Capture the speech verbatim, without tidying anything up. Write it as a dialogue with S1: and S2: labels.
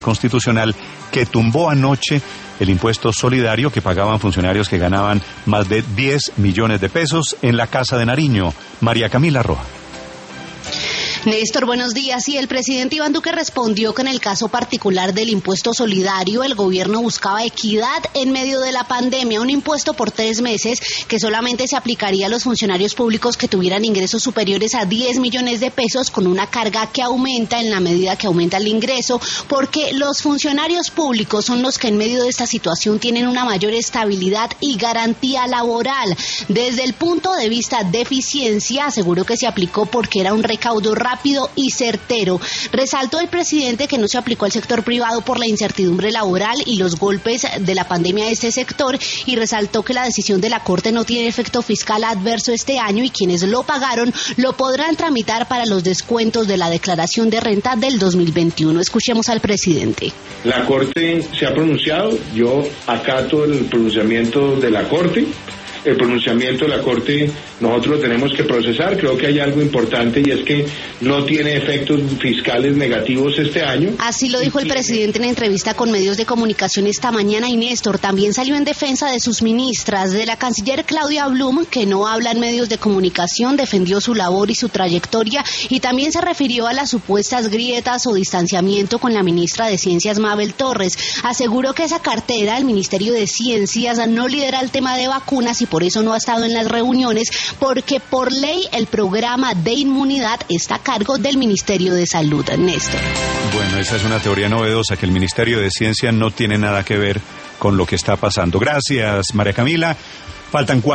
S1: Constitucional que tumbó anoche el impuesto solidario que pagaban funcionarios que ganaban más de diez millones de pesos en la Casa de Nariño. María Camila Roa.
S2: Néstor, buenos días. Y el presidente Iván Duque respondió que en el caso particular del impuesto solidario, el gobierno buscaba equidad en medio de la pandemia, un impuesto por tres meses que solamente se aplicaría a los funcionarios públicos que tuvieran ingresos superiores a diez millones de pesos, con una carga que aumenta en la medida que aumenta el ingreso, porque los funcionarios públicos son los que en medio de esta situación tienen una mayor estabilidad y garantía laboral. Desde el punto de vista de eficiencia, aseguró que se aplicó porque era un recaudo rápido rápido y certero. Resaltó el presidente que no se aplicó al sector privado por la incertidumbre laboral y los golpes de la pandemia a este sector, y resaltó que la decisión de la Corte no tiene efecto fiscal adverso este año y quienes lo pagaron lo podrán tramitar para los descuentos de la declaración de renta del dos mil veintiuno. Escuchemos al presidente.
S3: La Corte se ha pronunciado, yo acato el pronunciamiento de la Corte. El pronunciamiento de la Corte nosotros lo tenemos que procesar. Creo que hay algo importante y es que no tiene efectos fiscales negativos este año.
S2: Así lo dijo el presidente en entrevista con medios de comunicación esta mañana. Y Néstor también salió en defensa de sus ministras, de la canciller Claudia Blum, que no habla en medios de comunicación, defendió su labor y su trayectoria, y también se refirió a las supuestas grietas o distanciamiento con la ministra de Ciencias, Mabel Torres. Aseguró que esa cartera, el Ministerio de Ciencias, no lidera el tema de vacunas y por eso no ha estado en las reuniones, porque por ley el programa de inmunidad está a cargo del Ministerio de Salud. Néstor.
S1: Bueno, esa es una teoría novedosa, que el Ministerio de Ciencia no tiene nada que ver con lo que está pasando. Gracias, María Camila. Faltan cuatro.